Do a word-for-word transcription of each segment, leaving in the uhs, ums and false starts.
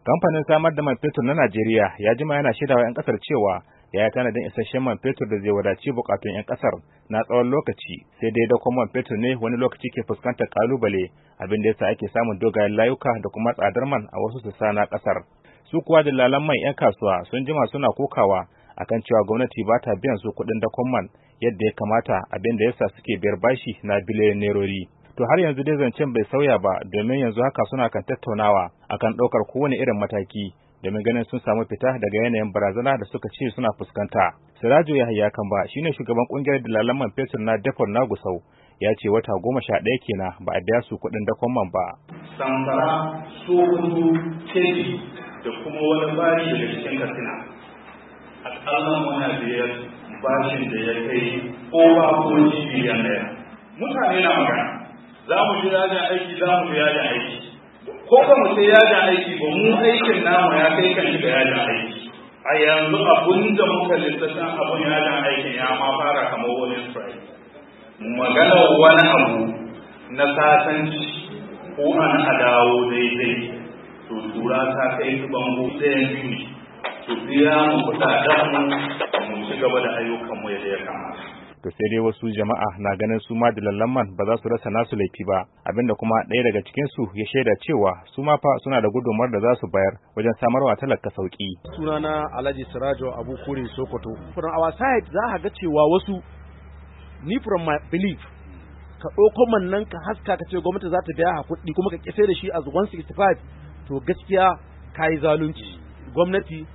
Kamfanin samar da man fetur na Najeriya ya jima yana shaidawa 'yan kasar cewa ya yi tanadin isasshen man fetur da zai wadaci bukatun 'yan kasar na tsawon lokaci, sai dai dakon man fetur ne wani lokaci ke fuskantar kalubale, abin da yasa ake samun dogayen layuka da kuma tsadar man a wasu sassa na kasar. Su kuwa dillalan mai 'yan kasuwa sun jima suna kokawa akan cewa gwamnati ba ta biyan su kuɗin dakon man yadda ya kamata, abin da yasa suke biyar bashi na biliyan nerori. To har yanzu dai zancen bai sauya ba, domin yanzu haka suna kan tattaunawa akan ɗaukar kowane irin mataki domin ganin sun samu fita daga yanayin barazana da suka ce suna fuskanta. Sirajo Yahaya Kamba shine shugaban kungiyar dillalan man fetur na Depot na Gusau, ya ce wata goma sha ɗaya kenan ba a biya su kuɗin dakon man ba. Samfara, Sokoto, Kebbi da kuma wani bashi daga cikin Katsina. Akalla muna biyar bashin da ya kai ko ba ko biliyan naira. Mutane na magana. Za mu ji yajin aiki, za mu ji yajin aiki. Ko ba mu sai yajin aiki ba, mu aikin namu ya kai kan shiga yajin aiki. A yanzu abun da muka lissafin abun yajin aikin ya ma fara kamar wani strike. Magana wani abu na sasanci ko an a dawo daidai, to tura ta kai su bango ɗayan biyu. To biya mu kuɗaɗen mu ci gaba da ayyukanmu yadda ya kamata. To sai dai wasu jama'a na ganin su ma dilallan man ba za su rasa nasu laifi ba, abinda kuma ɗaya daga cikin su ya shaida cewa su ma fa suna da gudunmawar da za su bayar wajen samarwa talaka sauki. Sunana Alhaji Sirajo Abu Kure Sokoto. From our side za ka ga cewa wasu, ni from my belief, ka ɗauko man nan ka haska ka ce gwamnati za ta biya kuɗi kuma ka kise da shi as one sixty-five, to gaskiya ka yi zalunci. Gwamnati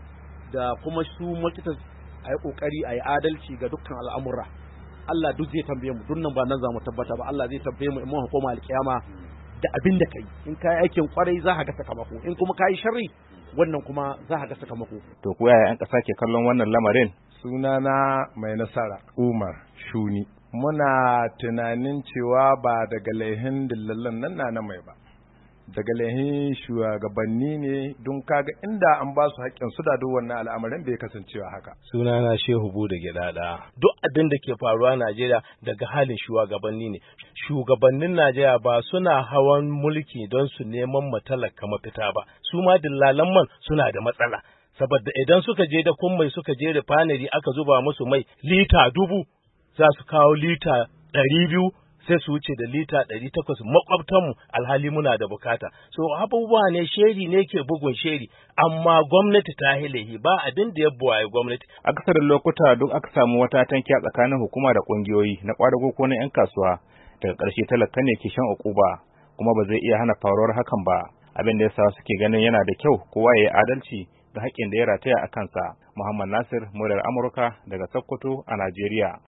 da kuma su mulkitas a yi ƙoƙari a yi adalci ga dukkan al'amura. Allah duk zai tambaye mu, dunnan ba nan za mu tabbata ba, Allah zai tambaye mu in mun hukuma alƙiyama da abin da kai. In ka yi aikin kwarai za ka ga sakamako, in kuma ka yi sharri wannan kuma za ka ga sakamako. To ku yaya 'yan ƙasa ke kallon wannan lamarin? Sunana Mai Nasara Umar Shuni. Muna tunanin cewa ba daga laihin dillallan nan na na mai ba, daga lahin shugabanni ne, don kaga inda an ba su haƙƙin su da duk wannan al'amarin bai kasancewa haka. Sunana Shehu Bude Gidada. Duk abin da ke faruwa a Najeriya daga halin shugabanni ne. Shugabannin Najeriya ba suna hawan mulki don su neman matalaka mafita ba. Su ma dillalan man suna da matsala. Saboda idan suka je da kun mai suka je refinery aka zuba musu mai lita dubu, za su kawo lita ɗari biyu sai su wuce da lita ɗari takwas makwabtanmu, alhali muna da bukata. So abubuwa ne, sheri ne ke bugun sheri, amma gwamnati ta hilahi ba abin da ya buwaye gwamnati. Akasarin lokuta duk aka samu wata tankiya tsakanin hukuma da kungiyoyi na kwadago ko na 'yan kasuwa, daga ƙarshe talaka ne ke shan ukuba, kuma ba zai iya hana faruwar hakan ba. Abin da yasa suke ganin yana da kyau kowa ya yi adalci ga haƙƙin da ya rataya a kansa. Muhammad Nasir, muryar Amurka daga Sokoto a Najeriya.